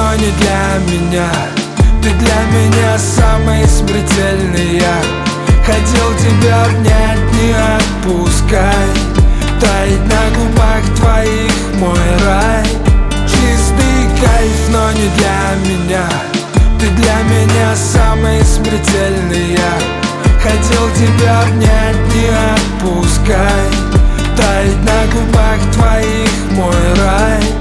но не для меня. Ты для меня самый смертельный яд. Хотел тебя обнять, не отпускай. Тает на губах твоих мой рай. Чистый кайф, но не для меня. Ты для меня самый смертельный яд. Хотел тебя обнять, не отпускай. Тает на губах твоих мой рай.